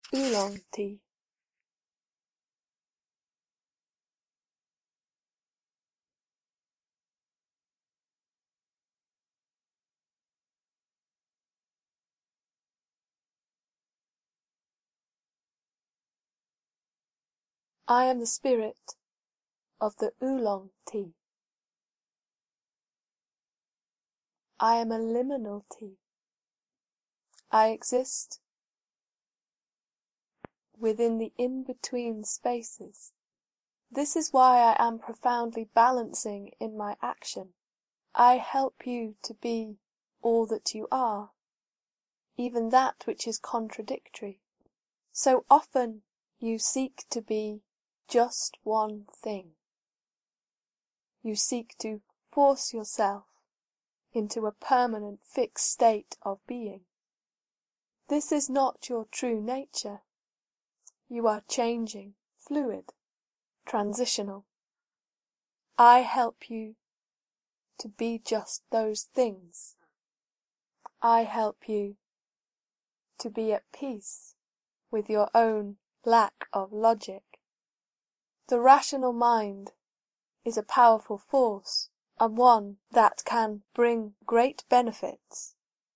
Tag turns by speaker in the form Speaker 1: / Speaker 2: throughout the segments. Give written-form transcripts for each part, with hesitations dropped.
Speaker 1: Oolong tea. I am the spirit of the oolong tea. I am a liminal tea. I exist within the in-between spaces. This is why I am profoundly balancing in my action. I help you to be all that you are, even that which is contradictory. So often you seek to be just one thing. You seek to force yourself into a permanent fixed state of being. This is not your true nature. You are changing, fluid, transitional. I help you to be just those things. I help you to be at peace with your own lack of logic. The rational mind is a powerful force, and one that can bring great benefits.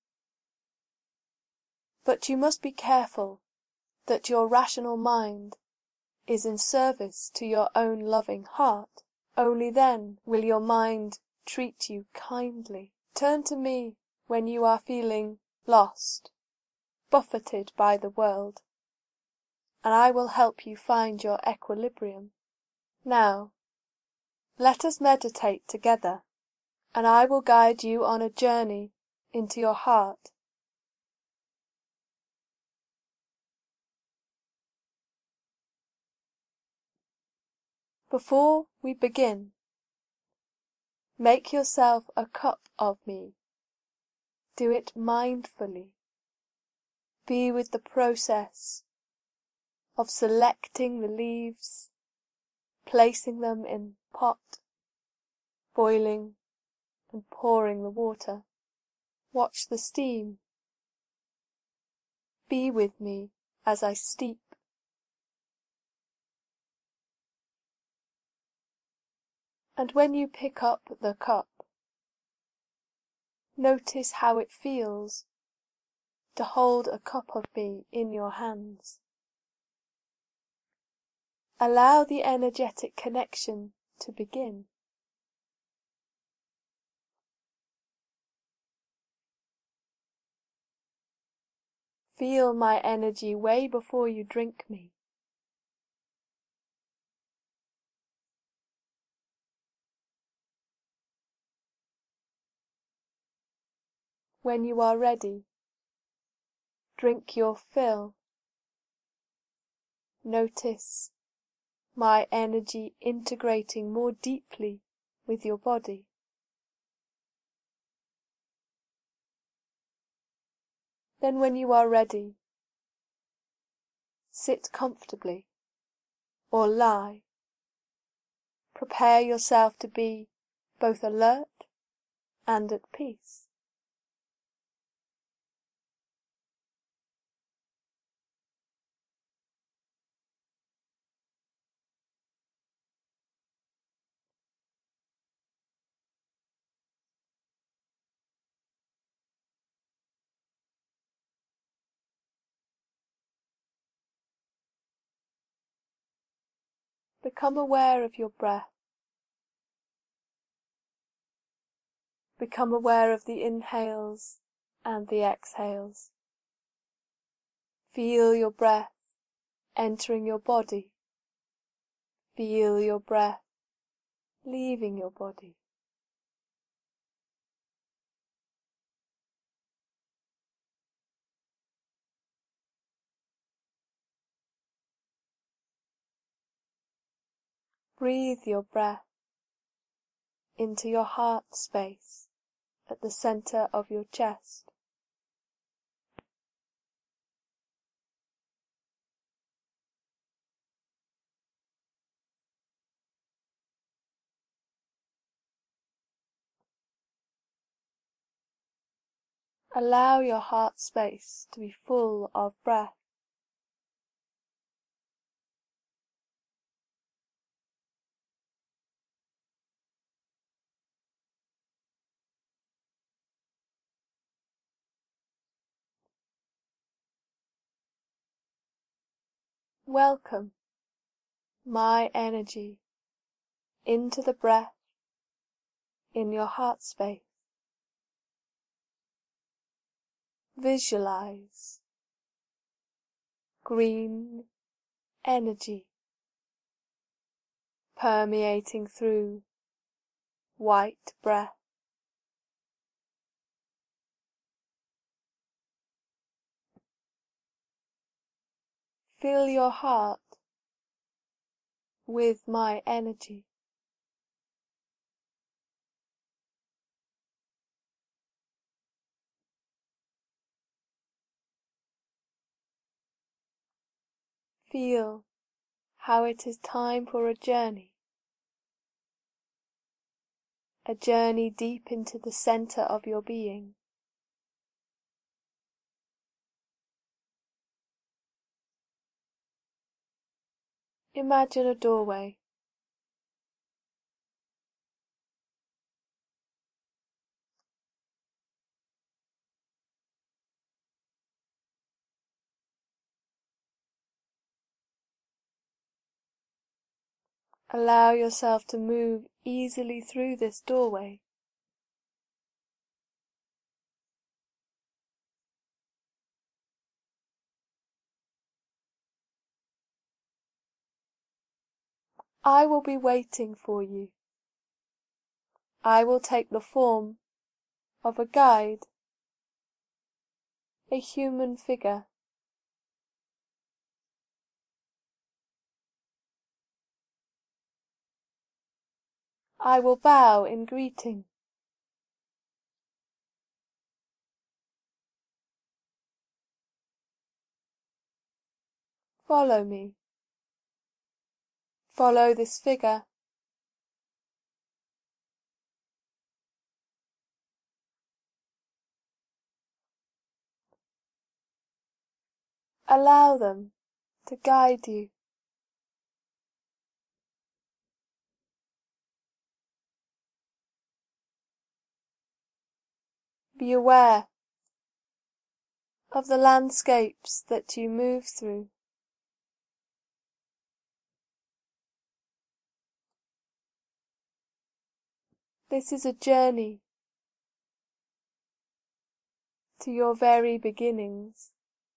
Speaker 1: But you must be careful that your rational mind is in service to your own loving heart. Only then will your mind treat you kindly. Turn to me when you are feeling lost, buffeted by the world, and I will help you find your equilibrium. Now, let us meditate together, and I will guide you on a journey into your heart. Before we begin, make yourself a cup of me. Do it mindfully. Be with the process of selecting the leaves, placing them in pot, boiling and pouring the water. Watch the steam. Be with me as I steep. And when you pick up the cup, notice how it feels to hold a cup of me in your hands. Allow the energetic connection to begin. Feel my energy way before you drink me. When you are ready, drink your fill. Notice my energy integrating more deeply with your body. Then when you are ready, sit comfortably or lie. Prepare yourself to be both alert and at peace. Become aware of your breath. Become aware of the inhales and the exhales. Feel your breath entering your body. Feel your breath leaving your body. Breathe your breath into your heart space at the center of your chest. Allow your heart space to be full of breath. Welcome my energy into the breath in your heart space. Visualize green energy permeating through white breath. Fill your heart with my energy. Feel how it is time for a journey deep into the center of your being. Imagine a doorway. Allow yourself to move easily through this doorway. I will be waiting for you. I will take the form of a guide, a human figure. I will bow in greeting. Follow me. Follow this figure. Allow them to guide you. Be aware of the landscapes that you move through. This is a journey to your very beginnings.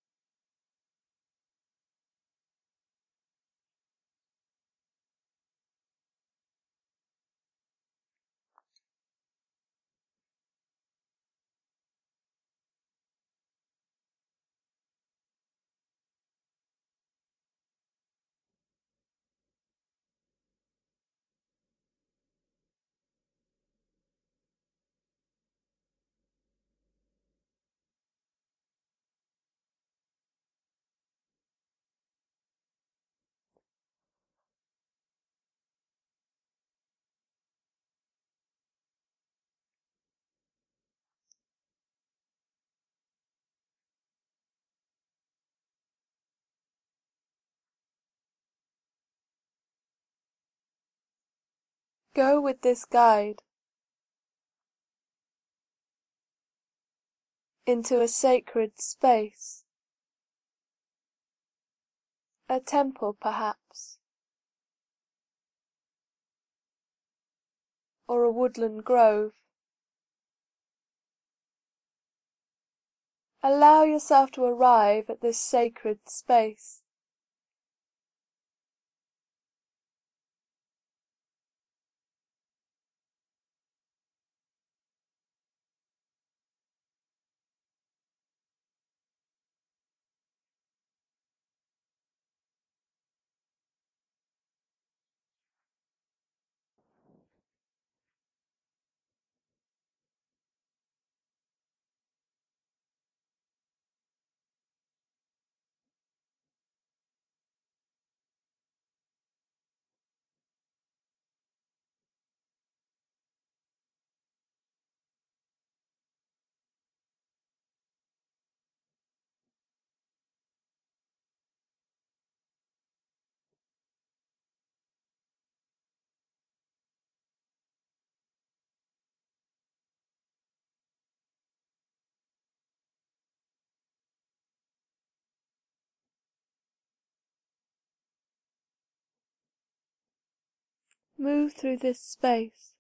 Speaker 1: Go with this guide into a sacred space, a temple perhaps, or a woodland grove. Allow yourself to arrive at this sacred space. Move through this space.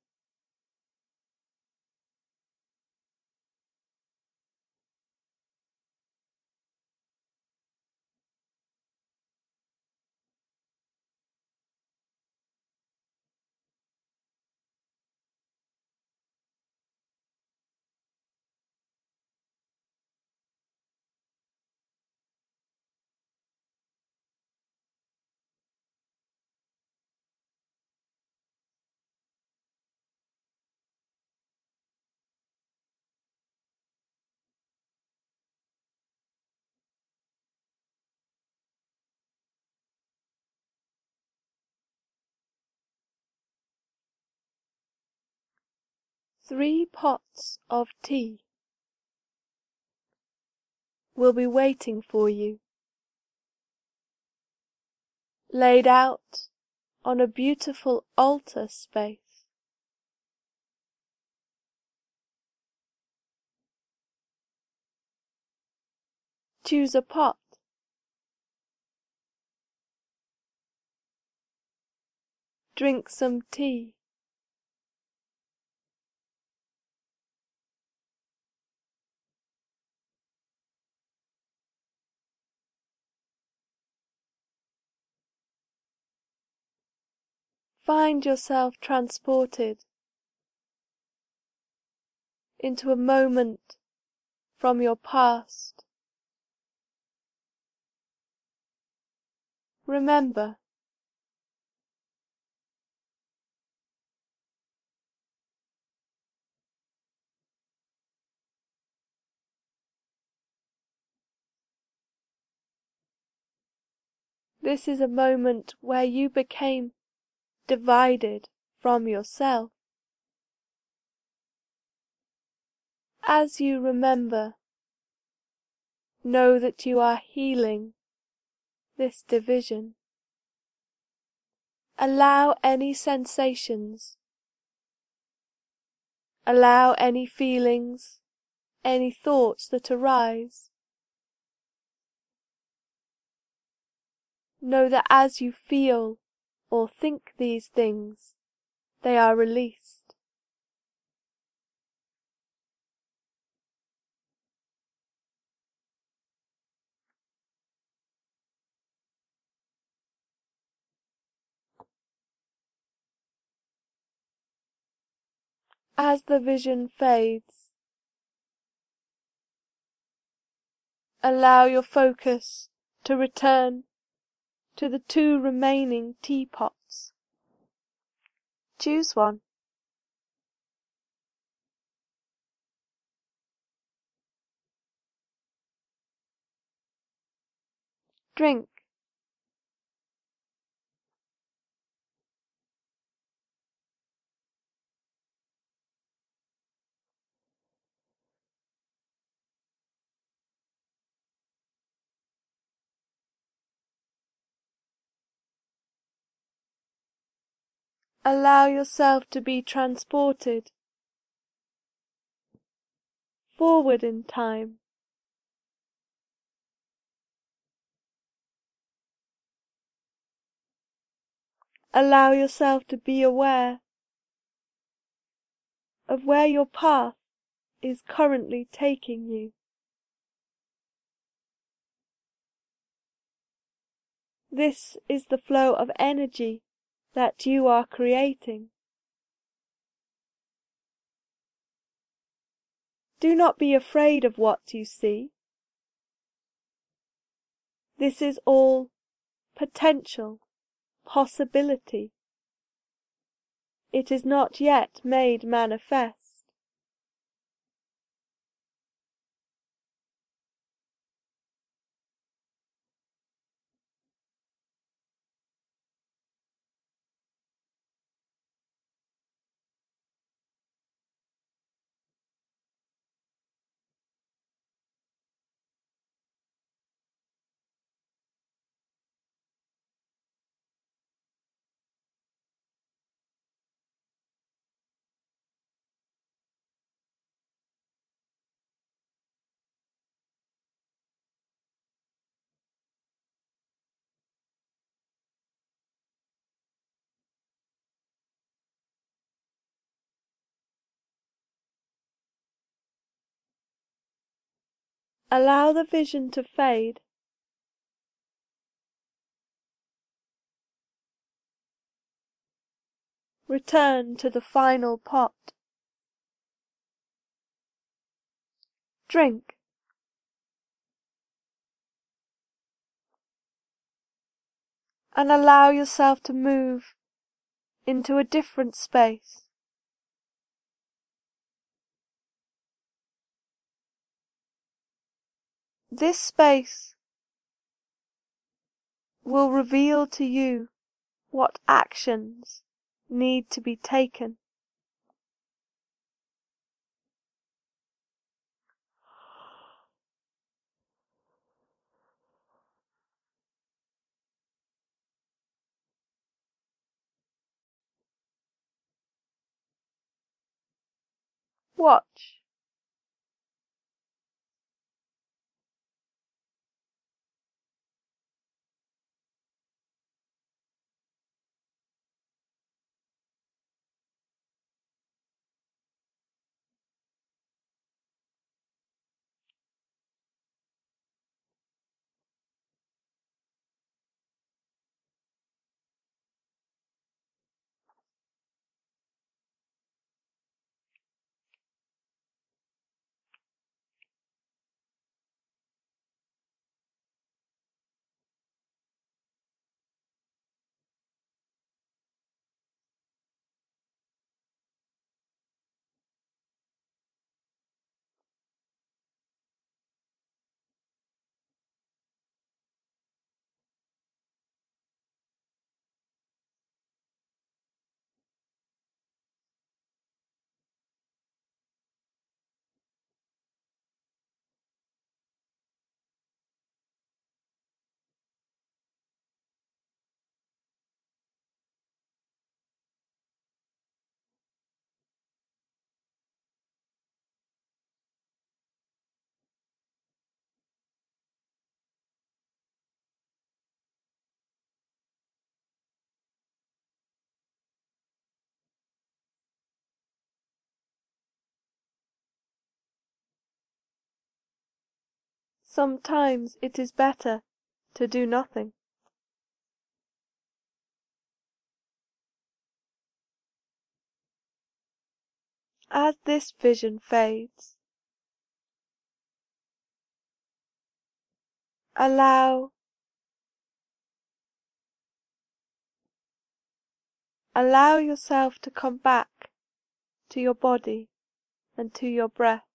Speaker 1: Three pots of tea will be waiting for you, laid out on a beautiful altar space. Choose a pot. Drink some tea. Find yourself transported into a moment from your past. Remember, this is a moment where you became divided from yourself. As you remember, know that you are healing this division. Allow any sensations, allow any feelings, any thoughts that arise. Know that as you feel or think these things, they are released. As the vision fades, allow your focus to return to the two remaining teapots. Choose one. Drink. Allow yourself to be transported forward in time. Allow yourself to be aware of where your path is currently taking you. This is the flow of energy that you are creating. Do not be afraid of what you see. This is all potential, possibility. It is not yet made manifest. Allow the vision to fade. Return to the final pot. Drink. And allow yourself to move into a different space. This space will reveal to you what actions need to be taken. Watch. Sometimes it is better to do nothing. As this vision fades, allow yourself to come back to your body and to your breath.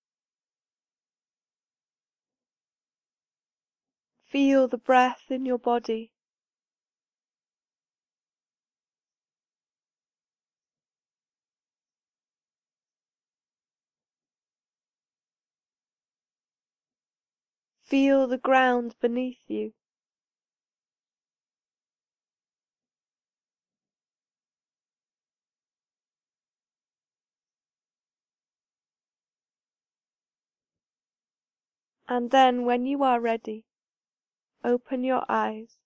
Speaker 1: Feel the breath in your body. Feel the ground beneath you. And then when you are ready, open your eyes.